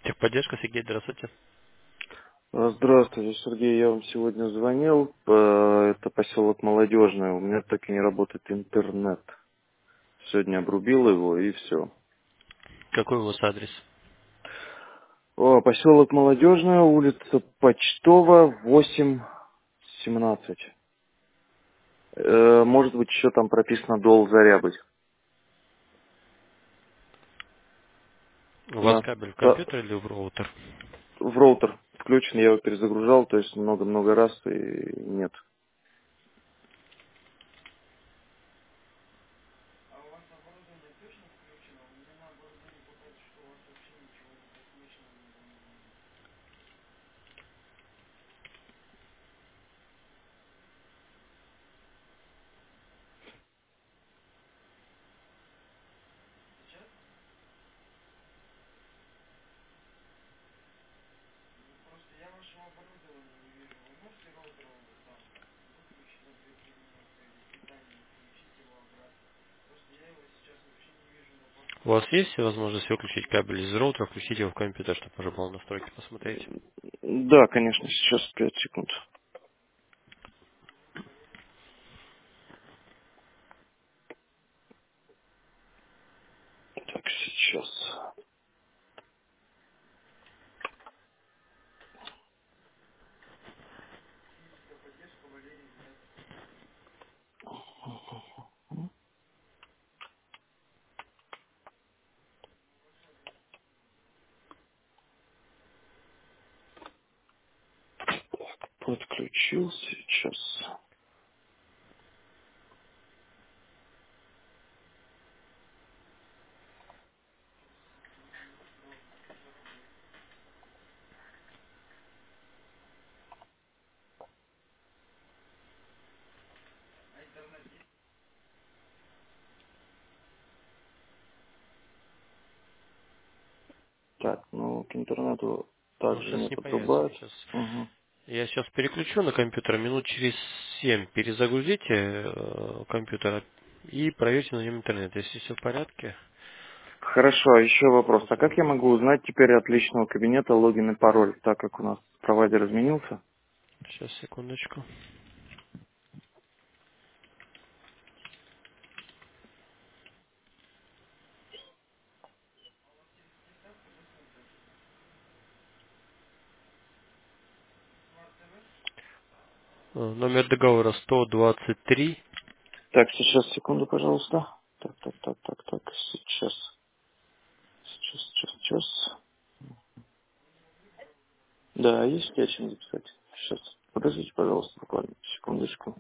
Техподдержка, Сергей, здравствуйте. Здравствуйте, Сергей, я вам сегодня звонил. Это поселок Молодежный. У меня так и не работает интернет. Сегодня обрубил его и все. Какой у вас адрес? Поселок Молодежный, улица Почтова, 8-17. Может быть, еще там прописано Дол Заря быть. У вас Да. кабель в Да, компьютер или в роутер? в роутер включен, я его перезагружал, то есть много-много раз и нет. У вас есть возможность выключить кабель из роутера, включить его в компьютер, чтобы уже было настройки посмотреть? Да, конечно, сейчас 5 секунд. Так, сейчас. Подключил сейчас. Так, ну, к интернету Он также сейчас не не появится. подрубает. Угу. Я сейчас переключу на компьютер, минут через 7 перезагрузите компьютер и проверьте на нем интернет. Если все в порядке, Хорошо, а еще вопрос. А можете как я работать. могу узнать теперь от личного кабинета логин и пароль, так как у нас провайдер изменился? Сейчас, секундочку. Номер договора 123. Так, сейчас, секунду, пожалуйста. Так. Сейчас. Да, есть о чем записать. Сейчас. Подождите, пожалуйста, буквально секундочку.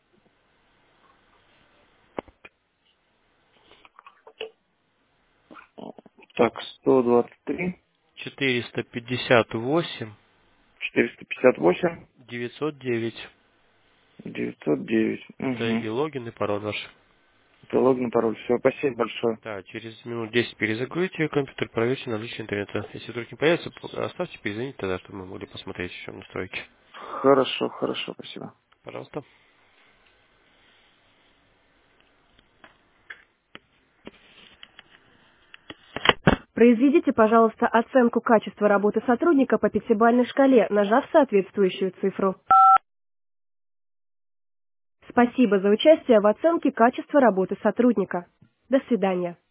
Так, 123, 458 458, 909. 909. Это и Угу. логин, и пароль ваш. Это логин, пароль. Все, спасибо большое. Да, через минут 10 перезагрузите компьютер, проверьте наличие интернета. Если вдруг не появится, оставьте, перезвоните тогда, чтобы мы могли посмотреть еще настройки. Хорошо, спасибо. Пожалуйста. Произведите, пожалуйста, оценку качества работы сотрудника по пятибалльной шкале, нажав соответствующую цифру. Спасибо за участие в оценке качества работы сотрудника. До свидания.